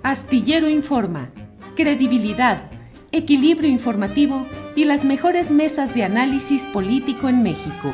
Astillero Informa, credibilidad, equilibrio informativo y las mejores mesas de análisis político en México.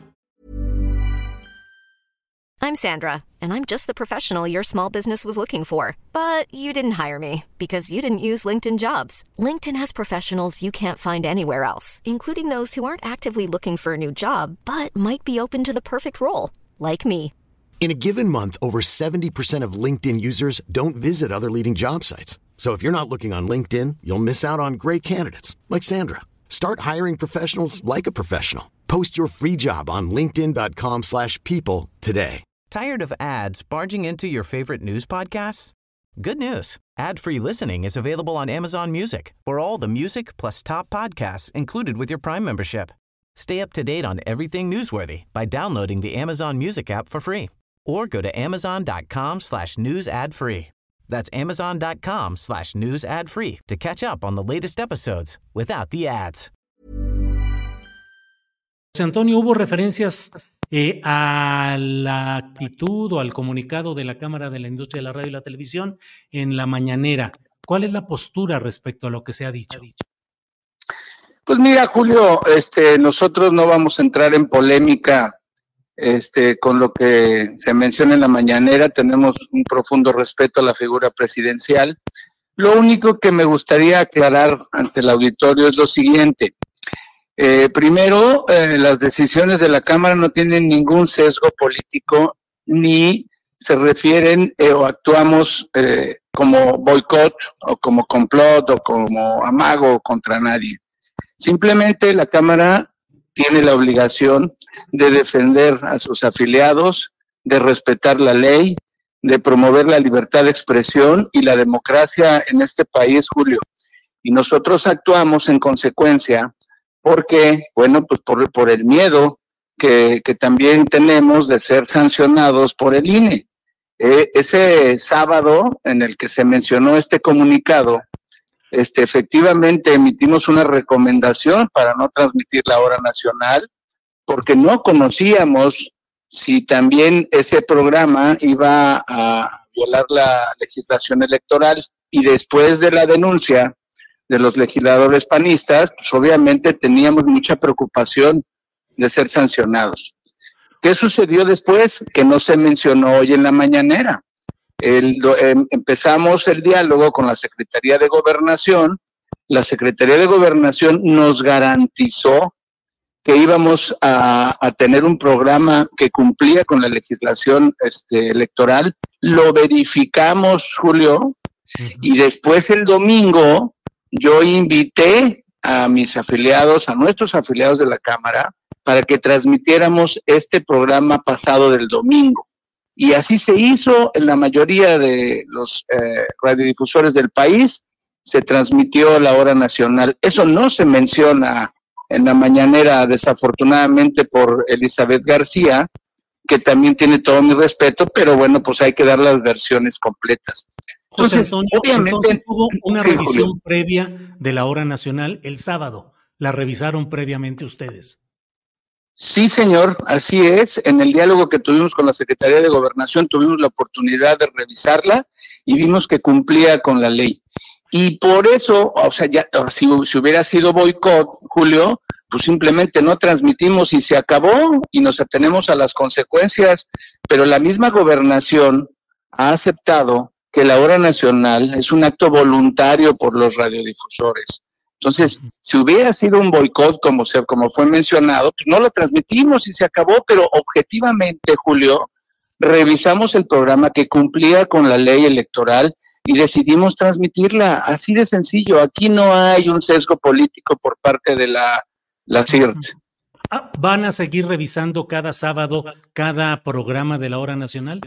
I'm Sandra, and I'm just the professional your small business was looking for. But you didn't hire me because you didn't use LinkedIn Jobs. LinkedIn has professionals you can't find anywhere else, including those who aren't actively looking for a new job, but might be open to the perfect role, like me. In a given month, over 70% of LinkedIn users don't visit other leading job sites. So if you're not looking on LinkedIn, you'll miss out on great candidates like Sandra. Start hiring professionals like a professional. Post your free job on linkedin.com/people today. Tired of ads barging into your favorite news podcasts? Good news. Ad-free listening is available on Amazon Music for all the music plus top podcasts included with your Prime membership. Stay up to date on everything newsworthy by downloading the Amazon Music app for free. Or go to amazon.com/news ad free. That's amazon.com/news ad free to catch up on the latest episodes without the ads. José Antonio, hubo referencias a la actitud o al comunicado de la Cámara de la Industria de la Radio y la Televisión en la mañanera. ¿Cuál es la postura respecto a lo que se ha dicho? Pues mira, Julio, nosotros no vamos a entrar en polémica con lo que se menciona en la mañanera. Tenemos un profundo respeto a la figura presidencial. Lo único que me gustaría aclarar ante el auditorio es lo siguiente. Primero, las decisiones de la Cámara no tienen ningún sesgo político, ni se refieren o actuamos como boicot o como complot o como amago contra nadie. Simplemente la Cámara tiene la obligación de defender a sus afiliados, de respetar la ley, de promover la libertad de expresión y la democracia en este país, Julio. Y nosotros actuamos en consecuencia porque, bueno, pues por el miedo que también tenemos de ser sancionados por el INE. Ese sábado en el que se mencionó este comunicado, efectivamente emitimos una recomendación para no transmitir la hora nacional, porque no conocíamos si también ese programa iba a violar la legislación electoral, y después de la denuncia de los legisladores panistas, pues obviamente teníamos mucha preocupación de ser sancionados. ¿Qué sucedió después? Que no se mencionó hoy en la mañanera. Empezamos el diálogo con la Secretaría de Gobernación. La Secretaría de Gobernación nos garantizó que íbamos a tener un programa que cumplía con la legislación electoral. Lo verificamos, Julio, y después el domingo yo invité a mis afiliados, a nuestros afiliados de la Cámara, para que transmitiéramos este programa pasado del domingo. Y así se hizo en la mayoría de los radiodifusores del país. Se transmitió la hora nacional. Eso no se menciona en la mañanera, desafortunadamente, por Elizabeth García, que también tiene todo mi respeto, pero bueno, pues hay que dar las versiones completas. José Antonio, entonces hubo una revisión Julio. Previa de la hora nacional el sábado. ¿La revisaron previamente ustedes? Sí, señor, así es. En el diálogo que tuvimos con la Secretaría de Gobernación tuvimos la oportunidad de revisarla y vimos que cumplía con la ley. Y por eso, o sea, ya si hubiera sido boicot, Julio, pues simplemente no transmitimos y se acabó y nos atenemos a las consecuencias. Pero la misma Gobernación ha aceptado que la hora nacional es un acto voluntario por los radiodifusores. Entonces, si hubiera sido un boicot como fue mencionado, pues no lo transmitimos y se acabó, pero objetivamente, Julio, revisamos el programa que cumplía con la ley electoral y decidimos transmitirla, así de sencillo. Aquí no hay un sesgo político por parte de la CIRT. ¿Van a seguir revisando cada sábado cada programa de la hora nacional?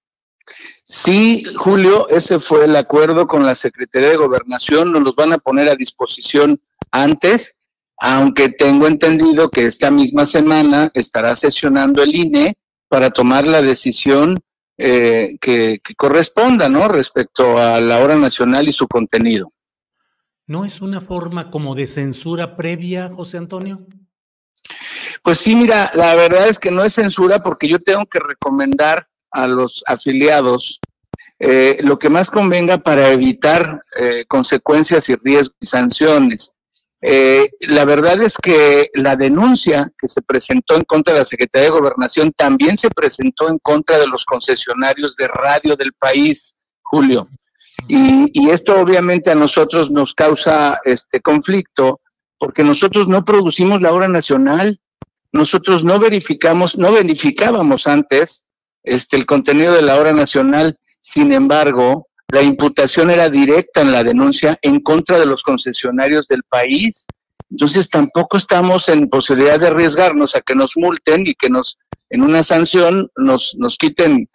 Sí, Julio, ese fue el acuerdo con la Secretaría de Gobernación. Nos los van a poner a disposición antes, aunque tengo entendido que esta misma semana estará sesionando el INE para tomar la decisión que corresponda, ¿no?, respecto a la hora nacional y su contenido. ¿No es una forma como de censura previa, José Antonio? Pues sí, mira, la verdad es que no es censura, porque yo tengo que recomendar a los afiliados lo que más convenga para evitar consecuencias y riesgos y sanciones. La verdad es que la denuncia que se presentó en contra de la Secretaría de Gobernación también se presentó en contra de los concesionarios de radio del país, Julio. Y esto obviamente a nosotros nos causa conflicto, porque nosotros no producimos la hora nacional, nosotros no verificábamos antes el contenido de la hora nacional. Sin embargo, la imputación era directa en la denuncia en contra de los concesionarios del país. Entonces tampoco estamos en posibilidad de arriesgarnos a que nos multen y que en una sanción nos quiten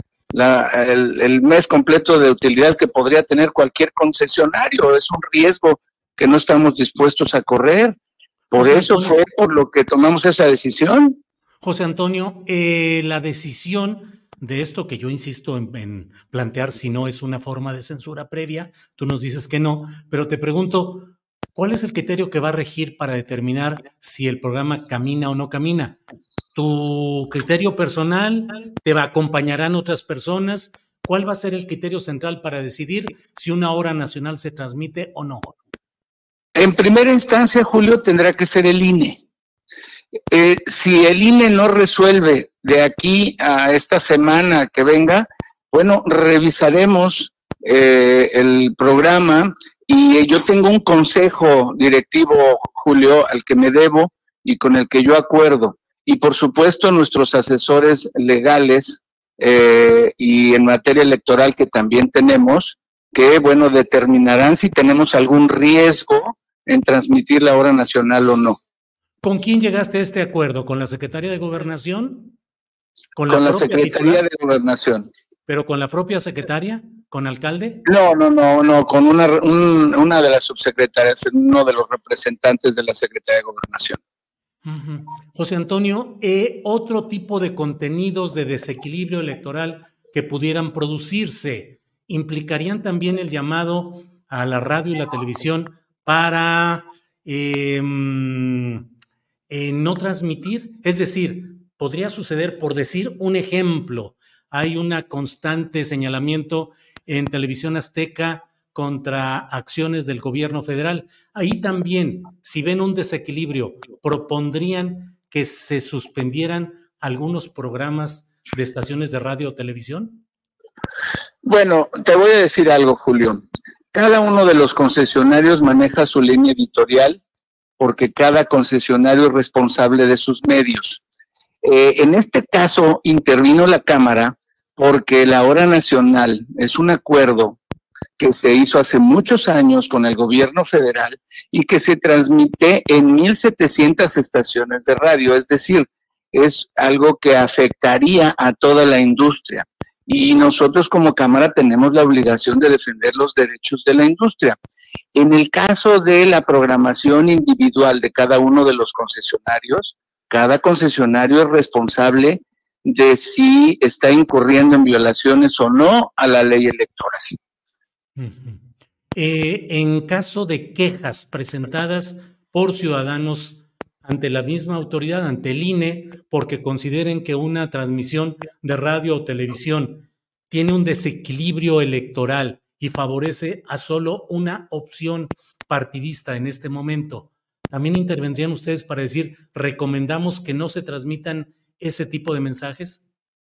el mes completo de utilidad que podría tener cualquier concesionario. Es un riesgo que no estamos dispuestos a correr. Por eso fue por lo que tomamos esa decisión. José Antonio, la decisión de esto que yo insisto en plantear, si no es una forma de censura previa, tú nos dices que no, pero te pregunto, ¿cuál es el criterio que va a regir para determinar si el programa camina o no camina? ¿Tu criterio personal? ¿Te acompañarán otras personas? ¿Cuál va a ser el criterio central para decidir si una hora nacional se transmite o no? En primera instancia, Julio, tendrá que ser el INE. Si el INE no resuelve de aquí a esta semana que venga, bueno, revisaremos el programa, y yo tengo un consejo directivo, Julio, al que me debo y con el que yo acuerdo. Y por supuesto nuestros asesores legales y en materia electoral que también tenemos, que bueno, determinarán si tenemos algún riesgo en transmitir la hora nacional o no. ¿Con quién llegaste a este acuerdo? ¿Con la Secretaría de Gobernación? Con la Secretaría de Gobernación. ¿Pero con la propia secretaria? ¿Con alcalde? No, con una de las subsecretarias, uno de los representantes de la Secretaría de Gobernación. Uh-huh. José Antonio, otro tipo de contenidos de desequilibrio electoral que pudieran producirse, ¿implicarían también el llamado a la radio y la televisión para no transmitir? Es decir, podría suceder, por decir un ejemplo, hay un constante señalamiento en Televisión Azteca contra acciones del gobierno federal. Ahí también, si ven un desequilibrio, ¿propondrían que se suspendieran algunos programas de estaciones de radio o televisión? Bueno, te voy a decir algo, Julio. Cada uno de los concesionarios maneja su línea editorial, porque cada concesionario es responsable de sus medios. En este caso intervino la Cámara porque la hora nacional es un acuerdo que se hizo hace muchos años con el gobierno federal y que se transmite en 1,700 estaciones de radio, es decir, es algo que afectaría a toda la industria. Y nosotros como Cámara tenemos la obligación de defender los derechos de la industria. En el caso de la programación individual de cada uno de los concesionarios, cada concesionario es responsable de si está incurriendo en violaciones o no a la ley electoral. Uh-huh. En caso de quejas presentadas por ciudadanos ante la misma autoridad, ante el INE, porque consideren que una transmisión de radio o televisión tiene un desequilibrio electoral y favorece a solo una opción partidista en este momento, ¿también intervendrían ustedes para decir, recomendamos que no se transmitan ese tipo de mensajes?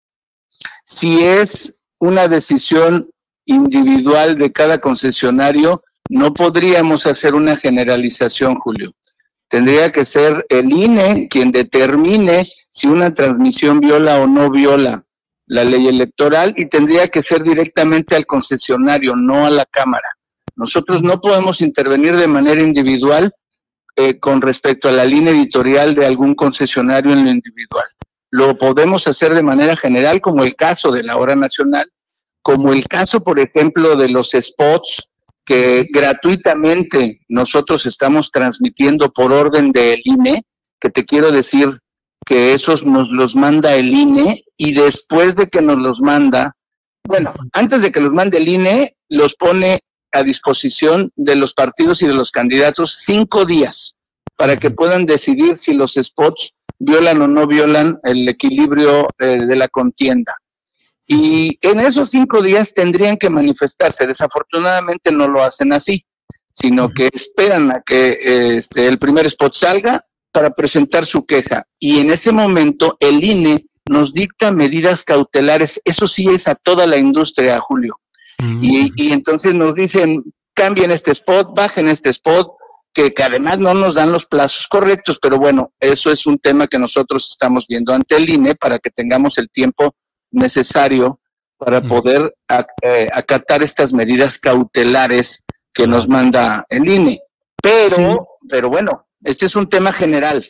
Si es una decisión individual de cada concesionario, no podríamos hacer una generalización, Julio. Tendría que ser el INE quien determine si una transmisión viola o no viola la ley electoral, y tendría que ser directamente al concesionario, no a la Cámara. Nosotros no podemos intervenir de manera individual con respecto a la línea editorial de algún concesionario en lo individual. Lo podemos hacer de manera general, como el caso de la hora nacional, como el caso, por ejemplo, de los spots que gratuitamente nosotros estamos transmitiendo por orden del INE, que te quiero decir que esos nos los manda el INE, y después de que nos los manda, bueno, antes de que los mande el INE, los pone a disposición de los partidos y de los candidatos 5 días para que puedan decidir si los spots violan o no violan el equilibrio de la contienda. Y en esos 5 días tendrían que manifestarse. Desafortunadamente no lo hacen así, sino que esperan a que el primer spot salga para presentar su queja. Y en ese momento el INE nos dicta medidas cautelares. Eso sí es a toda la industria, Julio. Y entonces nos dicen, cambien este spot, bajen este spot, que además no nos dan los plazos correctos, pero bueno, eso es un tema que nosotros estamos viendo ante el INE para que tengamos el tiempo necesario para poder acatar estas medidas cautelares que nos manda el INE. Pero bueno, este es un tema general.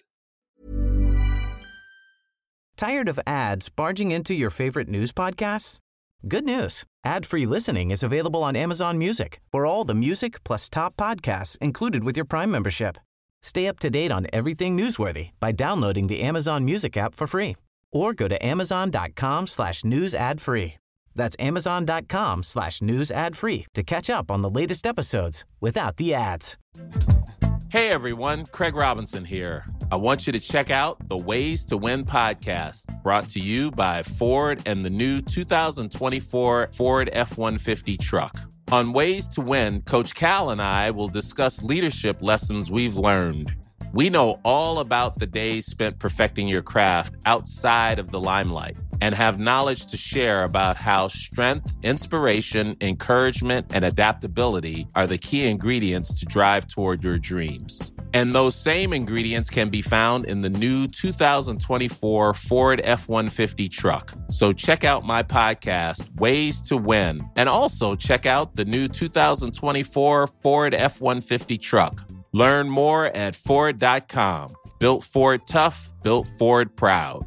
Tired of ads barging into your favorite news podcasts? Good news. Ad-free listening is available on Amazon Music for all the music plus top podcasts included with your Prime membership. Stay up to date on everything newsworthy by downloading the Amazon Music app for free or go to amazon.com/news ad free. That's amazon.com/news ad free to catch up on the latest episodes without the ads. Hey everyone, Craig Robinson here. I want you to check out the Ways to Win podcast, brought to you by Ford and the new 2024 Ford F-150 truck. On Ways to Win, Coach Cal and I will discuss leadership lessons we've learned. We know all about the days spent perfecting your craft outside of the limelight and have knowledge to share about how strength, inspiration, encouragement, and adaptability are the key ingredients to drive toward your dreams. And those same ingredients can be found in the new 2024 Ford F-150 truck. So check out my podcast, Ways to Win, and also check out the new 2024 Ford F-150 truck. Learn more at Ford.com. Built Ford tough, built Ford proud.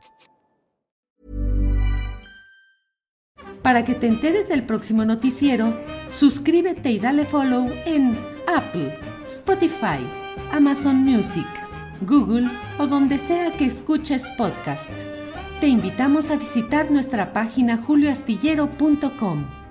Para que te enteres del próximo noticiero, suscríbete y dale follow en Apple, Spotify, Amazon Music, Google o donde sea que escuches podcast. Te invitamos a visitar nuestra página julioastillero.com.